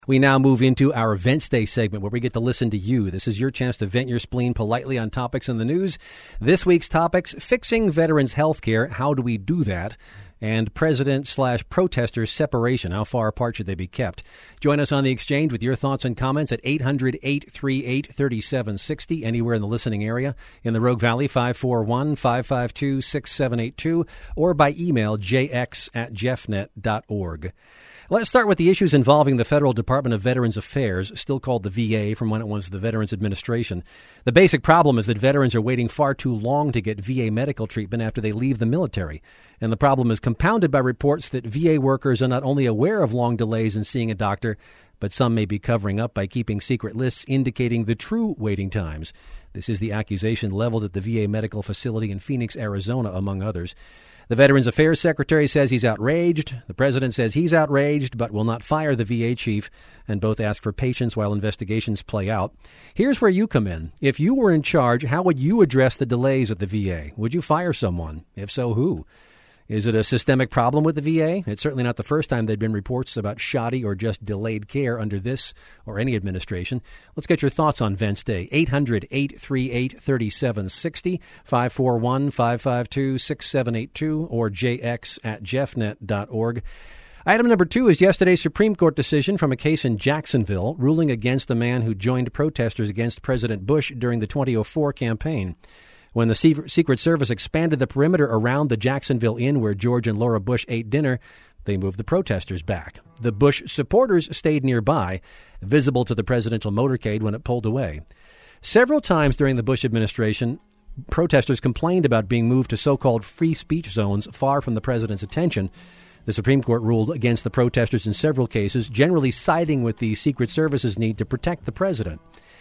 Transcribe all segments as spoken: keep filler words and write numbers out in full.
We now move into our Wednesday segment where we get to listen to you. This is your chance to vent your spleen politely on topics in the news. This week's topics, fixing veterans' health care. How do we do that? And president slash protesters separation. How far apart should they be kept? Join us on the exchange with your thoughts and comments at eight hundred, eight three eight, three seven six zero, anywhere in the listening area. In the Rogue Valley, five four one, five five two, six seven eight two, or by email, j x at jeffnet dot org. Let's start with the issues involving the Federal Department of Veterans Affairs, still called the V A from when it was the Veterans Administration. The basic problem is that veterans are waiting far too long to get V A medical treatment after they leave the military. And the problem is compounded by reports that V A workers are not only aware of long delays in seeing a doctor, but some may be covering up by keeping secret lists indicating the true waiting times. This is the accusation leveled at the V A medical facility in Phoenix, Arizona, among others. The Veterans Affairs Secretary says he's outraged. The President says he's outraged, but will not fire the V A chief, and both ask for patience while investigations play out. Here's where you come in. If you were in charge, how would you address the delays at the V A? Would you fire someone? If so, who? Is it a systemic problem with the V A? It's certainly not the first time there have been reports about shoddy or just delayed care under this or any administration. Let's get your thoughts on Wednesday. eight hundred, eight three eight, three seven six zero, five four one, five five two, six seven eight two, or j x at jeffnet dot org. Item number two is yesterday's Supreme Court decision from a case in Jacksonville ruling against a man who joined protesters against President Bush during the twenty oh four campaign. When the Secret Service expanded the perimeter around the Jacksonville Inn where George and Laura Bush ate dinner, they moved the protesters back. The Bush supporters stayed nearby, visible to the presidential motorcade when it pulled away. Several times during the Bush administration, protesters complained about being moved to so-called free speech zones far from the president's attention. The Supreme Court ruled against the protesters in several cases, generally siding with the Secret Service's need to protect the president.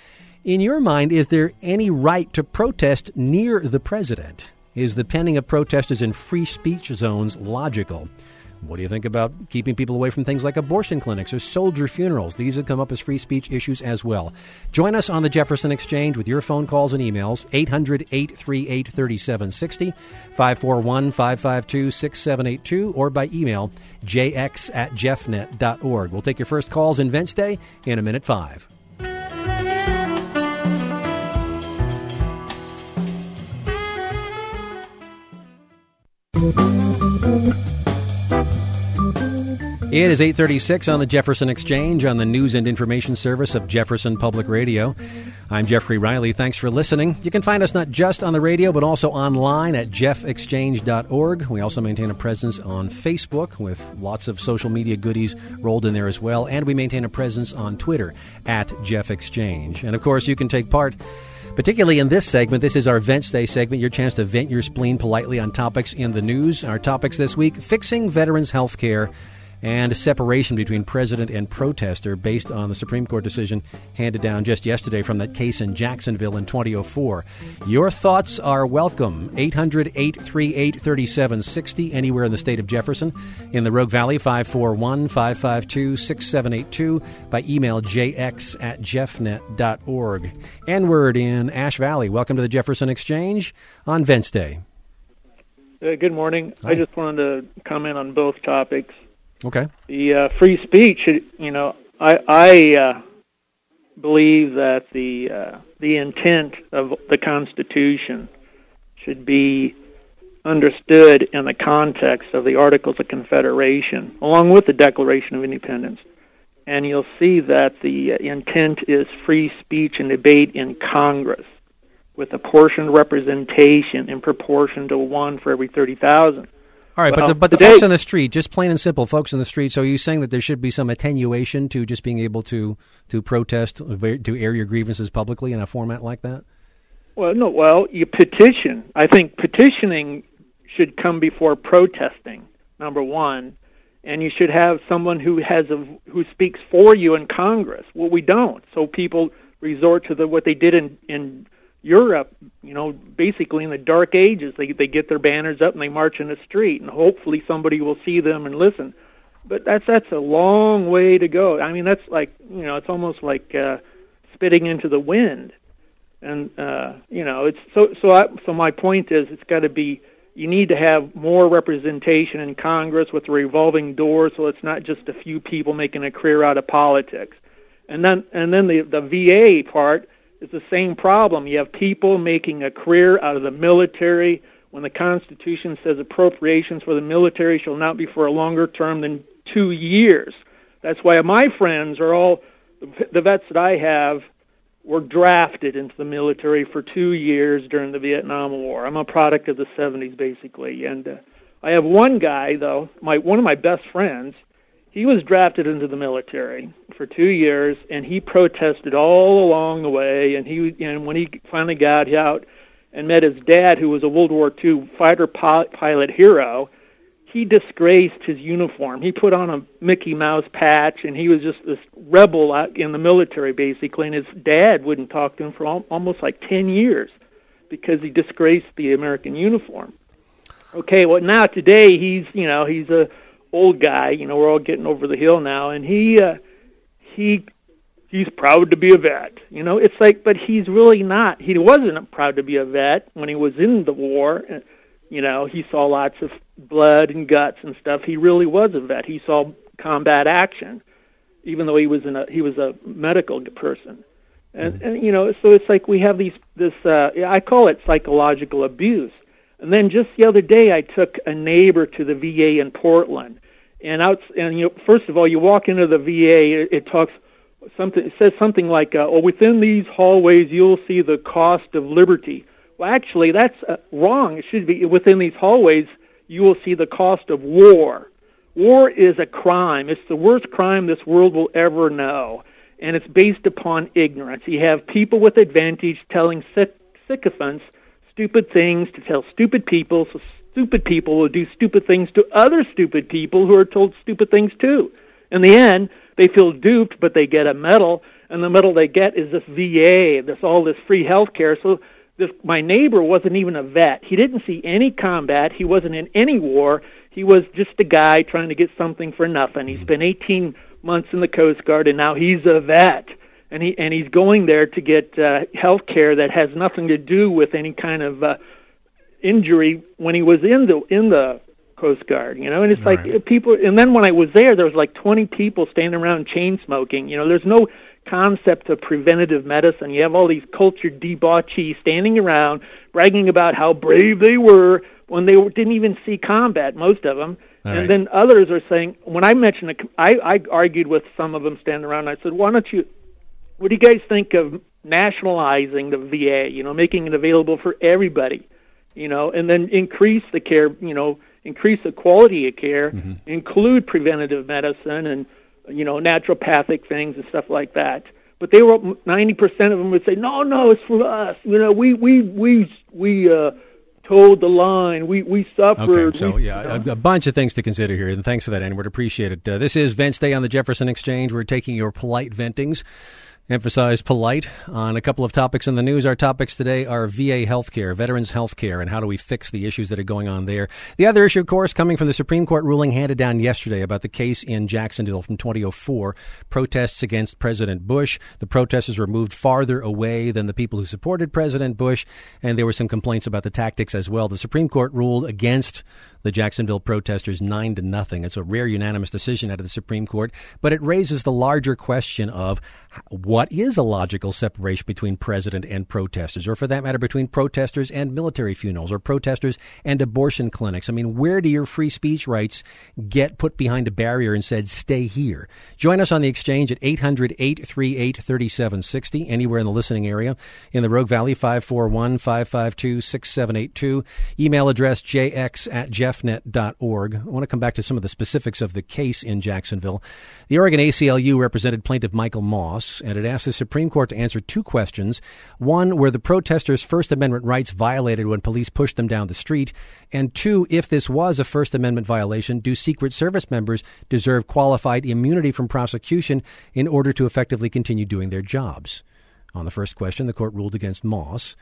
In your mind, is there any right to protest near the president? Is the penning of protesters in free speech zones logical? What do you think about keeping people away from things like abortion clinics or soldier funerals? These have come up as free speech issues as well. Join us on the Jefferson Exchange with your phone calls and emails, eight hundred, eight three eight, three seven six zero, five four one, five five two, six seven eight two, or by email, j x at jeffnet dot org. We'll take your first calls in Wednesday in a minute five. It is eight thirty-six on the Jefferson Exchange on the News and Information Service of Jefferson Public Radio. I'm Jeffrey Riley. Thanks for listening. You can find us not just on the radio, but also online at jeff exchange dot org. We also maintain a presence on Facebook with lots of social media goodies rolled in there as well. And we maintain a presence on Twitter at Jeff Exchange. And, of course, you can take part particularly in this segment. This is our Wednesday segment, your chance to vent your spleen politely on topics in the news. Our topics this week, fixing veterans' health care and a separation between president and protester based on the Supreme Court decision handed down just yesterday from that case in Jacksonville in twenty oh four. Your thoughts are welcome. eight hundred, eight three eight, three seven six zero, anywhere in the state of Jefferson. In the Rogue Valley, five four one, five five two, six seven eight two. By email, j x at jeffnet dot org. N-word in Ash Valley. Welcome to the Jefferson Exchange on Wednesday. Uh, good morning. Hi. I just wanted to comment on both topics. Okay. The uh, free speech, you know, I, I uh, believe that the uh, the intent of the Constitution should be understood in the context of the Articles of Confederation, along with the Declaration of Independence. And you'll see that the intent is free speech and debate in Congress, with apportioned representation in proportion to one for every thirty thousand. All right, well, but the, but the today, folks on the street, just plain and simple, folks on the street, so are you saying that there should be some attenuation to just being able to, to protest, to air your grievances publicly in a format like that? Well, no, well, you petition. I think petitioning should come before protesting, number one, and you should have someone who has a, who speaks for you in Congress. Well, we don't, so people resort to the what they did in, in Europe, you know, basically in the Dark Ages. They they get their banners up and they march in the street, and hopefully somebody will see them and listen. But that's that's a long way to go. I mean, that's like, you know, it's almost like uh, spitting into the wind. And uh, you know, it's so so. I, so my point is, it's got to be you need to have more representation in Congress with a revolving door, so it's not just a few people making a career out of politics. And then, and then the the V A part is the same problem. You have people making a career out of the military when the Constitution says appropriations for the military shall not be for a longer term than two years. That's why my friends are all, the vets that I have, were drafted into the military for two years during the Vietnam War. I'm a product of the seventies, basically. And uh, I have one guy, though, my one of my best friends, he was drafted into the military for two years, and he protested all along the way. And he, and when he finally got out and met his dad, who was a World War Two fighter pilot hero, he disgraced his uniform. He put on a Mickey Mouse patch, and he was just this rebel out in the military, basically. And his dad wouldn't talk to him for al- almost like ten years because he disgraced the American uniform. Okay, well, now today he's, you know, he's a old guy. You know, we're all getting over the hill now, and he, uh, he, he's proud to be a vet. You know, it's like, but he's really not. He wasn't proud to be a vet when he was in the war. You know, he saw lots of blood and guts and stuff. He really was a vet. He saw combat action, even though he was in a he was a medical person. And, mm-hmm. and you know, so it's like we have these this uh, I call it psychological abuse. And then just the other day, I took a neighbor to the V A in Portland, and out and you know, first of all, you walk into the V A, it, it talks something. It says something like, uh, "Oh, within these hallways, you'll see the cost of liberty." Well, actually, that's uh, wrong. It should be within these hallways, you will see the cost of war. War is a crime. It's the worst crime this world will ever know, and it's based upon ignorance. You have people with advantage telling syc- sycophants stupid things to tell stupid people, so stupid people will do stupid things to other stupid people who are told stupid things too. In the end, they feel duped, but they get a medal, and the medal they get is this V A, this all this free health care. So this, my neighbor wasn't even a vet. He didn't see any combat. He wasn't in any war. He was just a guy trying to get something for nothing. He spent eighteen months in the Coast Guard, and now he's a vet. And he and he's going there to get uh, health care that has nothing to do with any kind of uh, injury when he was in the in the Coast Guard. You know, and it's All like right. people. And then when I was there, there was like twenty people standing around chain smoking. You know, there's no concept of preventative medicine. You have all these cultured debauchees standing around bragging about how brave they were when they didn't even see combat, most of them. All and right. then others are saying, when I mentioned, it, I, I argued with some of them standing around, I said, why don't you, what do you guys think of nationalizing the V A, you know, making it available for everybody, you know, and then increase the care, you know, increase the quality of care, mm-hmm. include preventative medicine and, you know, naturopathic things and stuff like that. But they were ninety percent of them would say, no, no, it's for us. You know, we we we we uh, toed the line. We we suffered. Okay, so we, yeah, you know. a, a bunch of things to consider here, and thanks for that, Edward. Appreciate it. Uh, this is Vents Day on the Jefferson Exchange. We're taking your polite ventings. Emphasize polite on a couple of topics in the news. Our topics today are V A healthcare, veterans healthcare, and how do we fix the issues that are going on there. The other issue, of course, coming from the Supreme Court ruling handed down yesterday about the case in Jacksonville from twenty oh four, protests against President Bush. The protesters were moved farther away than the people who supported President Bush, and there were some complaints about the tactics as well. The Supreme Court ruled against the Jacksonville protesters nine to nothing. It's a rare unanimous decision out of the Supreme Court, but it raises the larger question of what is a logical separation between president and protesters, or for that matter, between protesters and military funerals, or protesters and abortion clinics. I mean, where do your free speech rights get put behind a barrier and said, stay here? Join us on the exchange at eight hundred, eight three eight, three seven six zero, anywhere in the listening area. In the Rogue Valley, five four one, five five two, six seven eight two. Email address j x at jeff net dot org. I want to come back to some of the specifics of the case in Jacksonville. The Oregon A C L U represented plaintiff Michael Moss, and it asked the Supreme Court to answer two questions. One, were the protesters' First Amendment rights violated when police pushed them down the street? And two, if this was a First Amendment violation, do Secret Service members deserve qualified immunity from prosecution in order to effectively continue doing their jobs? On the first question, the court ruled against Moss.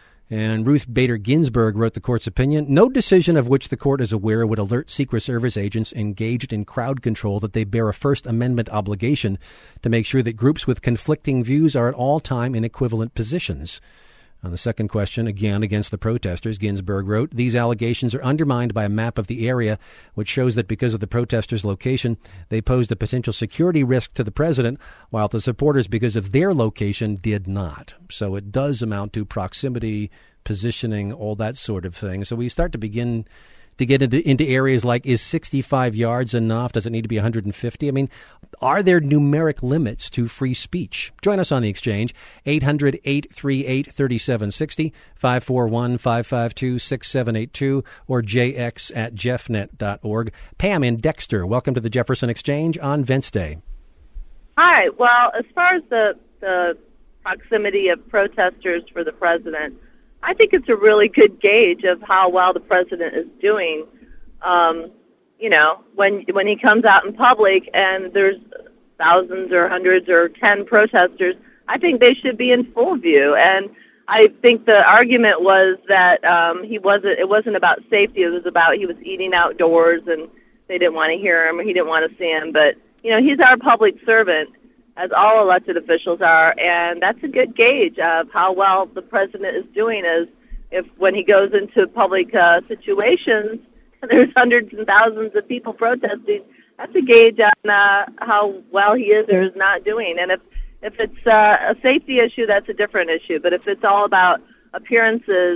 And Ruth Bader Ginsburg wrote the court's opinion. No decision of which the court is aware would alert Secret Service agents engaged in crowd control that they bear a First Amendment obligation to make sure that groups with conflicting views are at all time in equivalent positions. On the second question, again against the protesters, Ginsburg wrote, these allegations are undermined by a map of the area, which shows that because of the protesters' location, they posed a potential security risk to the president, while the supporters, because of their location, did not. So it does amount to proximity, positioning, all that sort of thing. So we start to begin to get into, into areas like, is sixty-five yards enough? Does it need to be one hundred fifty? I mean, are there numeric limits to free speech? Join us on the exchange, eight hundred, eight three eight, three seven six zero, five four one, five five two, six seven eight two, or jx at jeffnet dot org. Pam in Dexter, welcome to the Jefferson Exchange on Vents Day. Hi. Well, as far as the, the proximity of protesters for the president, I think it's a really good gauge of how well the president is doing. Um, you know, when when he comes out in public and there's thousands or hundreds or ten protesters, I think they should be in full view. And I think the argument was that um, he wasn't. It wasn't about safety. It was about he was eating outdoors and they didn't want to hear him or he didn't want to see him. But you know, he's our public servant, as all elected officials are, and that's a good gauge of how well the president is doing. Is if when he goes into public uh, situations, there's hundreds and thousands of people protesting, that's a gauge on uh, how well he is or is not doing. And if, if it's uh, a safety issue, that's a different issue. But if it's all about appearances,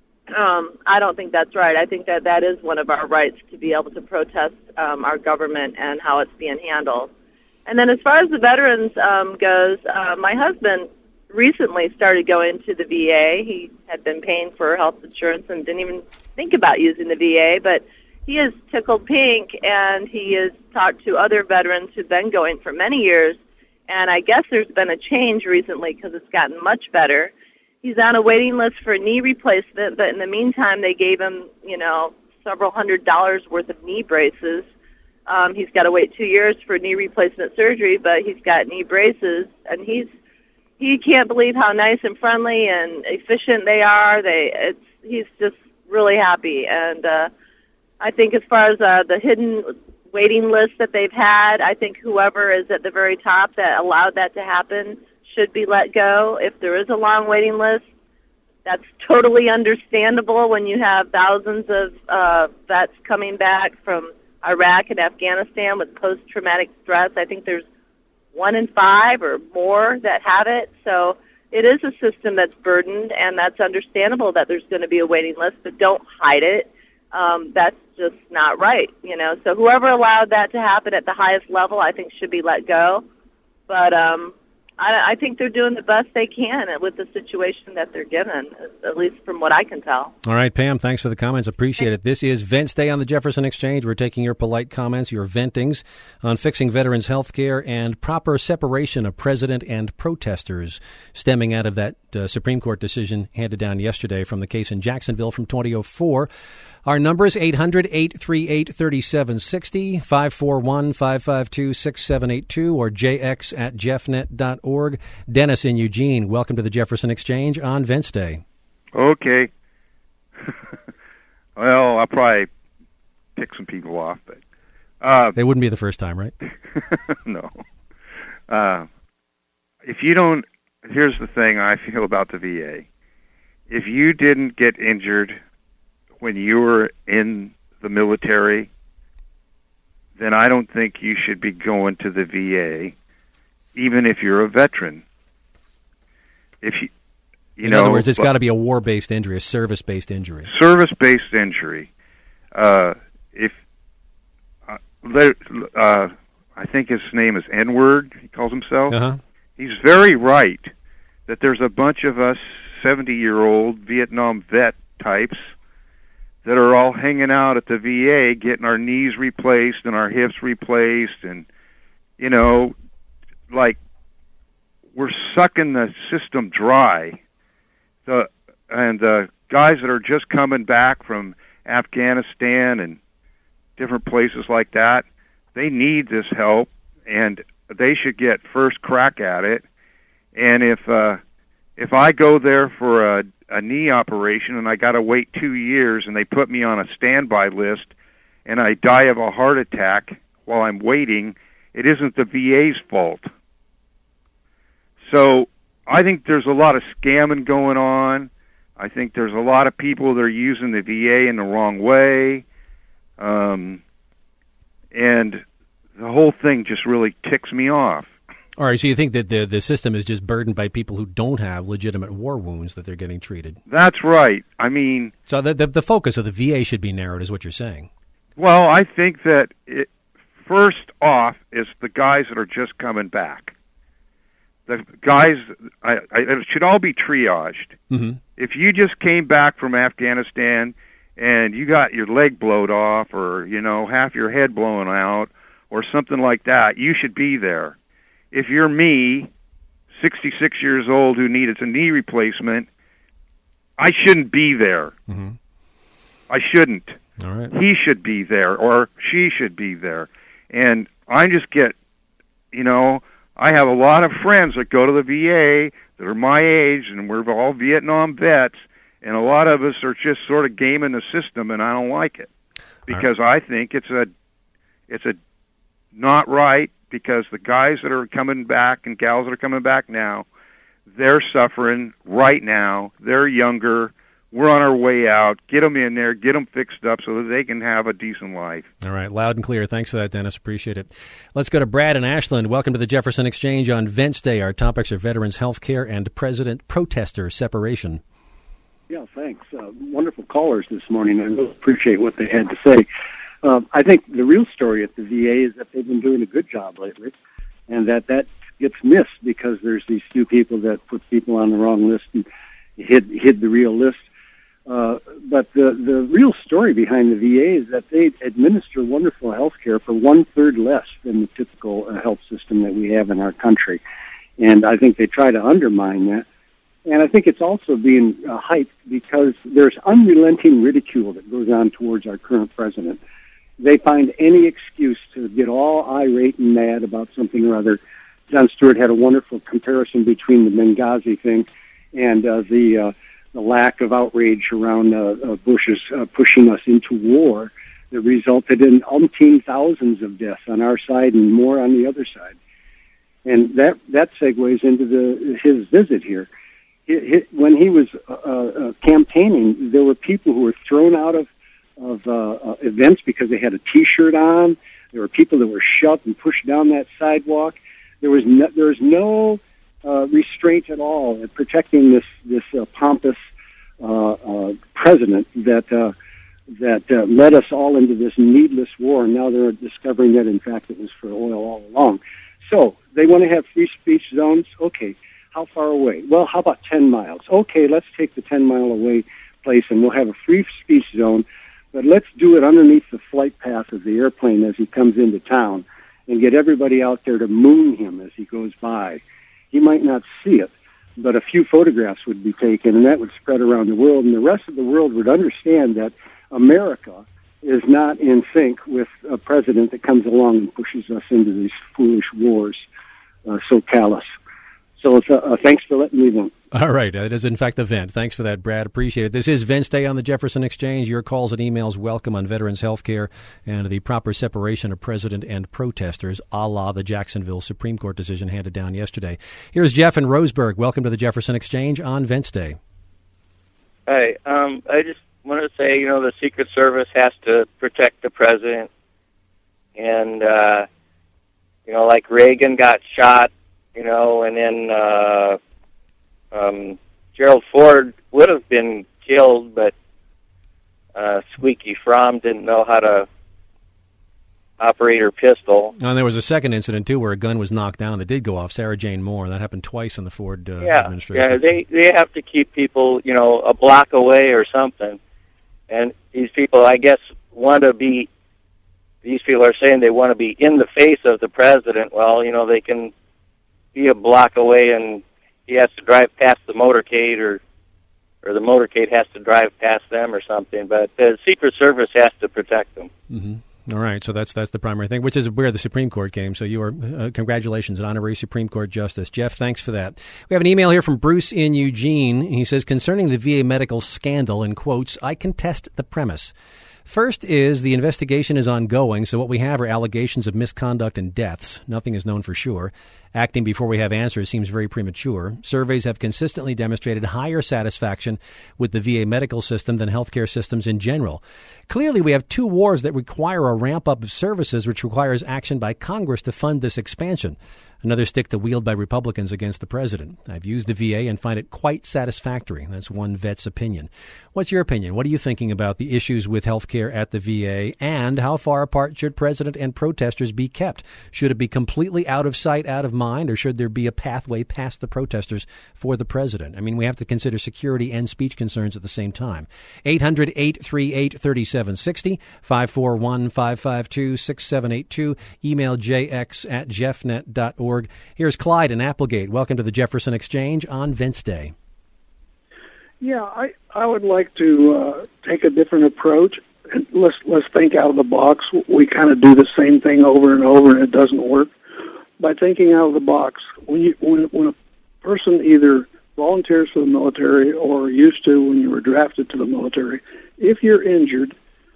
um, I don't think that's right. I think that that is one of our rights, to be able to protest um, our government and how it's being handled. And then as far as the veterans um, goes, uh, my husband recently started going to the V A. He had been paying for health insurance and didn't even think about using the V A, but he is tickled pink, and he has talked to other veterans who've been going for many years, and I guess there's been a change recently because it's gotten much better. He's on a waiting list for knee replacement, but in the meantime, they gave him, you know, several hundred dollars worth of knee braces. Um, he's got to wait two years for knee replacement surgery, but he's got knee braces, and he's he can't believe how nice and friendly and efficient they are. They it's he's just really happy, and uh, I think as far as uh, the hidden waiting list that they've had, I think whoever is at the very top that allowed that to happen should be let go. If there is a long waiting list, that's totally understandable when you have thousands of uh, vets coming back from Iraq and Afghanistan with post-traumatic stress. I think there's one in five or more that have it. So it is a system that's burdened, and that's understandable that there's going to be a waiting list, but don't hide it. Um, that's just not right, you know. So whoever allowed that to happen at the highest level, I think, should be let go. But um, I, I think they're doing the best they can with the situation that they're given, at least from what I can tell. All right, Pam, thanks for the comments. Appreciate it. This is Vents Day on the Jefferson Exchange. We're taking your polite comments, your ventings on fixing veterans' health care and proper separation of president and protesters stemming out of that uh, Supreme Court decision handed down yesterday from the case in Jacksonville from twenty oh four. Our number is eight hundred, eight three eight, three seven six zero, five four one, five five two, six seven eight two, or jx at jeffnet dot org. Dennis in Eugene, welcome to the Jefferson Exchange on Vents Day. Okay. Well, I'll probably pick some people off, but... Uh, it wouldn't be the first time, right? No. Uh, if you don't... Here's the thing I feel about the V A. If you didn't get injured when you were in the military, then I don't think you should be going to the V A, even if you're a veteran. If you, you in know, other words, it's got to be a war-based injury, a service-based injury. Service-based injury. Uh, if uh, uh, I think his name is N-word, he calls himself. Uh-huh. He's very right that there's a bunch of us seventy-year-old Vietnam vet types that are all hanging out at the V A getting our knees replaced and our hips replaced, and, you know, like, we're sucking the system dry. The and the guys that are just coming back from Afghanistan and different places like that, they need this help, and they should get first crack at it. And if uh, if I go there for a a knee operation and I got to wait two years and they put me on a standby list and I die of a heart attack while I'm waiting, it isn't the V A's fault. So I think there's a lot of scamming going on. I think there's a lot of people that are using the V A in the wrong way. Um, and the whole thing just really ticks me off. All right, so you think that the the system is just burdened by people who don't have legitimate war wounds that they're getting treated? That's right. I mean... So the the, the focus of the V A should be narrowed, is what you're saying. Well, I think that it, first off is the guys that are just coming back. The guys, I, I, it should all be triaged. Mm-hmm. If you just came back from Afghanistan and you got your leg blowed off or, you know, half your head blown out or something like that, you should be there. If you're me, sixty-six years old, who needed a knee replacement, I shouldn't be there. Mm-hmm. I shouldn't. All right. He should be there, or she should be there. And I just get, you know, I have a lot of friends that go to the V A that are my age, and we're all Vietnam vets, and a lot of us are just sort of gaming the system, and I don't like it. Because right. I think it's a, it's a not right, because the guys that are coming back and gals that are coming back now, they're suffering right now. They're younger. We're on our way out. Get them in there. Get them fixed up so that they can have a decent life. All right. Loud and clear. Thanks for that, Dennis. Appreciate it. Let's go to Brad in Ashland. Welcome to the Jefferson Exchange on Vents Day. Our topics are veterans health care and president protester separation. Yeah, thanks. Uh, wonderful callers this morning. I really appreciate what they had to say. Uh, I think the real story at the V A is that they've been doing a good job lately, and that that gets missed because there's these few people that put people on the wrong list and hid, hid the real list. Uh, but the, the real story behind the V A is that they administer wonderful health care for one-third less than the typical uh, health system that we have in our country. And I think they try to undermine that. And I think it's also being uh, hyped because there's unrelenting ridicule that goes on towards our current president. They find any excuse to get all irate and mad about something or other. Jon Stewart had a wonderful comparison between the Benghazi thing and uh, the uh, the lack of outrage around uh, uh, Bush's uh, pushing us into war that resulted in umpteen thousands of deaths on our side and more on the other side. And that that segues into the his visit here. He, he, when he was uh, uh, campaigning, there were people who were thrown out of of uh, uh, events because they had a T-shirt on. There were people that were shoved and pushed down that sidewalk. There was no, there was no uh, restraint at all in protecting this this uh, pompous uh, uh, president that uh, that uh, led us all into this needless war. And now they're discovering that in fact it was for oil all along. So they want to have free speech zones. Okay, how far away? Well, how about ten miles? Okay, let's take the ten mile away place and we'll have a free speech zone. But let's do it underneath the flight path of the airplane as he comes into town and get everybody out there to moon him as he goes by. He might not see it, but a few photographs would be taken, and that would spread around the world, and the rest of the world would understand that America is not in sync with a president that comes along and pushes us into these foolish wars uh, so callous. So uh, uh, thanks for letting me know. All right. It is, in fact, the vent. Thanks for that, Brad. Appreciate it. This is Vents Day on the Jefferson Exchange. Your calls and emails welcome on veterans health care and the proper separation of president and protesters, a la the Jacksonville Supreme Court decision handed down yesterday. Here's Jeff in Roseburg. Welcome to the Jefferson Exchange on Vents Day. Hi. Um, I just wanted to say, you know, the Secret Service has to protect the president. And, uh, you know, like Reagan got shot, you know, and then uh, um, Gerald Ford would have been killed, but uh, Squeaky Fromm didn't know how to operate her pistol. And there was a second incident, too, where a gun was knocked down that did go off, Sarah Jane Moore. That happened twice in the Ford uh, yeah, administration. Yeah, they, they have to keep people, you know, a block away or something. And these people, I guess, want to be, these people are saying they want to be in the face of the president. Well, you know, they can be a block away and he has to drive past the motorcade or or the motorcade has to drive past them or something. But the Secret Service has to protect them. Mm-hmm. All right, so that's that's the primary thing, which is where the Supreme Court came. So you are, uh, congratulations, an honorary Supreme Court justice. Jeff, thanks for that. We have an email here from Bruce in Eugene. He says, concerning the V A medical scandal, in quotes, I contest the premise. First is the investigation is ongoing, so what we have are allegations of misconduct and deaths. Nothing is known for sure. Acting before we have answers seems very premature. Surveys have consistently demonstrated higher satisfaction with the V A medical system than healthcare systems in general. Clearly, we have two wars that require a ramp-up of services, which requires action by Congress to fund this expansion. Another stick to wield by Republicans against the president. I've used the V A and find it quite satisfactory. That's one vet's opinion. What's your opinion? What are you thinking about the issues with health care at the V A, and how far apart should president and protesters be kept? Should it be completely out of sight, out of mind, or should there be a pathway past the protesters for the president? I mean, we have to consider security and speech concerns at the same time. eight hundred, eight three eight, three seven six zero, five four one, five five two, six seven eight two, email jx at jeffnet dot org. Here's Clyde in Applegate. Welcome to the Jefferson Exchange on Vents Day. Yeah, I, I would like to uh, take a different approach. And let's let's think out of the box. We kind of do the same thing over and over, and it doesn't work. By thinking out of the box, when you when when a person either volunteers for the military or used to when you were drafted to the military, if you're injured,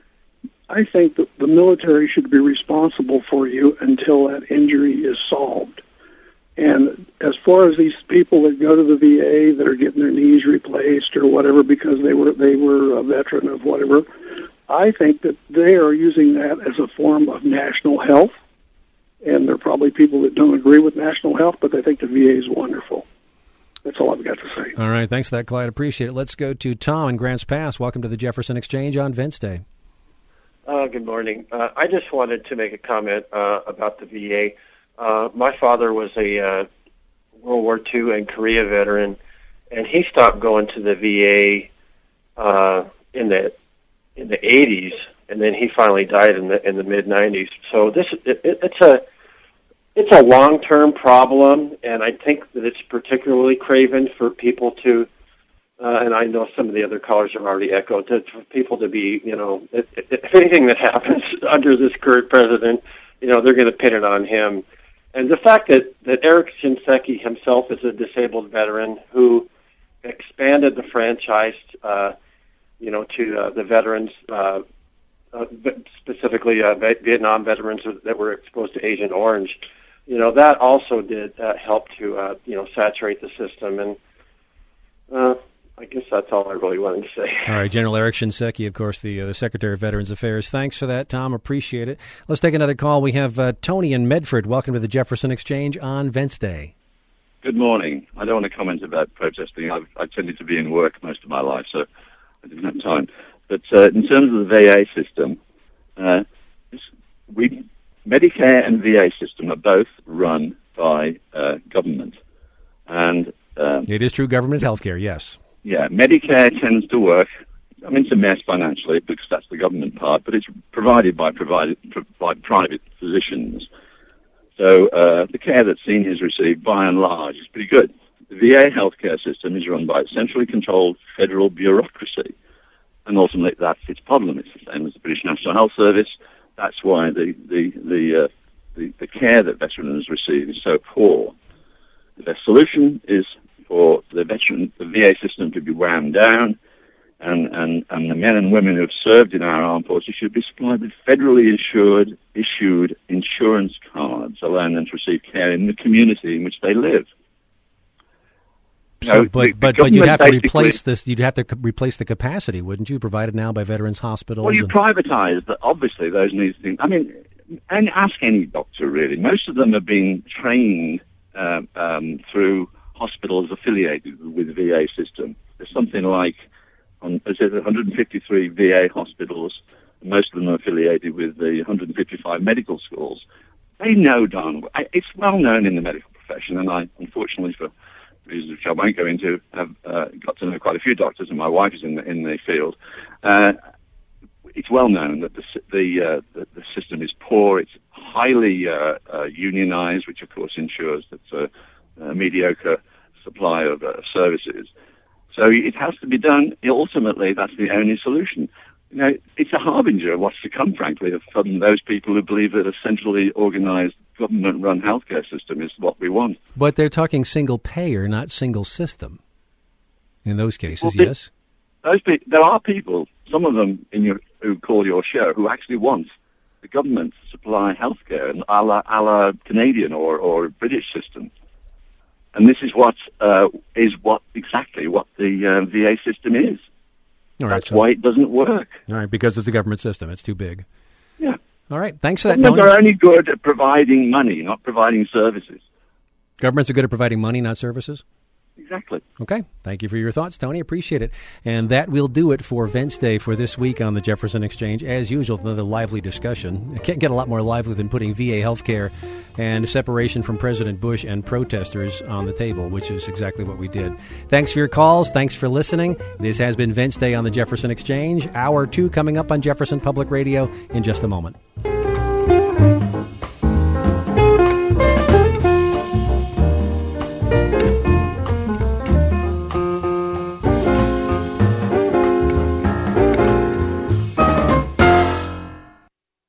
I think that the military should be responsible for you until that injury is solved. And as far as these people that go to the V A that are getting their knees replaced or whatever because they were they were a veteran of whatever, I think that they are using that as a form of national health. And there are probably people that don't agree with national health, but they think the V A is wonderful. That's all I've got to say. All right. Thanks for that, Clyde. Appreciate it. Let's go to Tom in Grants Pass. Welcome to the Jefferson Exchange on Vents Day. Uh, good morning. Uh, I just wanted to make a comment uh, about the V A. Uh, my father was a uh, World War Two and Korea veteran, and he stopped going to the V A uh, in the in the eighties, and then he finally died in the in the mid nineties. So this it, it's a it's a long term problem, and I think that it's particularly craven for people to. Uh, and I know some of the other callers have already echoed, to, for people to be, you know, if, if anything that happens under this current president, you know, they're going to pin it on him. And the fact that, that Eric Shinseki himself is a disabled veteran who expanded the franchise, uh, you know, to uh, the veterans, uh, uh, specifically uh, Vietnam veterans that were exposed to Agent Orange, you know, that also did uh, help to, uh, you know, saturate the system. And, uh, I guess that's all I really wanted to say. All right, General Eric Shinseki, of course, the uh, the Secretary of Veterans Affairs. Thanks for that, Tom. Appreciate it. Let's take another call. We have uh, Tony in Medford. Welcome to the Jefferson Exchange on Vents Day. Good morning. I don't want to comment about protesting. I've, I tended to be in work most of my life, so I didn't have time. But uh, in terms of the V A system, uh, we Medicare and V A system are both run by uh, government, and um, it is true government health care. Yes. Yeah, Medicare tends to work. I mean, it's a mess financially because that's the government part, but it's provided by provided by private physicians. So uh, the care that seniors receive, by and large, is pretty good. The V A healthcare system is run by a centrally controlled federal bureaucracy, and ultimately that's its problem. It's the same as the British National Health Service. That's why the the the uh, the, the care that veterans receive is so poor. The best solution is for the veteran, the V A system to be wound down, and, and, and the men and women who have served in our armed forces should be supplied with federally insured, issued insurance cards, allowing them to receive care in the community in which they live. So, no, but the, but, the but you'd have to replace this. You'd have to replace the capacity, wouldn't you? Provided now by veterans hospitals. Well, you and... privatise that. Obviously, those needs things. I mean, and ask any doctor really. Most of them have been trained um, um, through hospitals affiliated with the V A system. There's something like, on, there's one hundred fifty-three V A hospitals, and most of them are affiliated with the one hundred fifty-five medical schools. They know darn well. It's well known in the medical profession, and I, unfortunately, for reasons which I won't go into, have uh, got to know quite a few doctors, and my wife is in the, in the field. Uh, it's well known that the the, uh, the the system is poor. It's highly uh, uh, unionized, which of course ensures that uh, a mediocre supply of uh, services. So it has to be done. Ultimately, that's the only solution. You know, it's a harbinger of what's to come, frankly, from those people who believe that a centrally organized government-run healthcare system is what we want. But they're talking single payer, not single system. In those cases, well, yes. Those pe- there are people, some of them in your who call your show who actually want the government to supply healthcare, a la, a la Canadian or, or British system. And this is what uh, is what exactly what the uh, V A system is. All right, That's so, why it doesn't work. All right, because it's a government system. It's too big. Yeah. All right, thanks for that, Governments Tony. are only good at providing money, not providing services. Governments are good at providing money, not services? Exactly. Okay. Thank you for your thoughts, Tony. Appreciate it. And that will do it for Vents Day for this week on the Jefferson Exchange. As usual, another lively discussion. It can't get a lot more lively than putting V A healthcare and separation from President Bush and protesters on the table, which is exactly what we did. Thanks for your calls. Thanks for listening. This has been Vents Day on the Jefferson Exchange. Hour two coming up on Jefferson Public Radio in just a moment.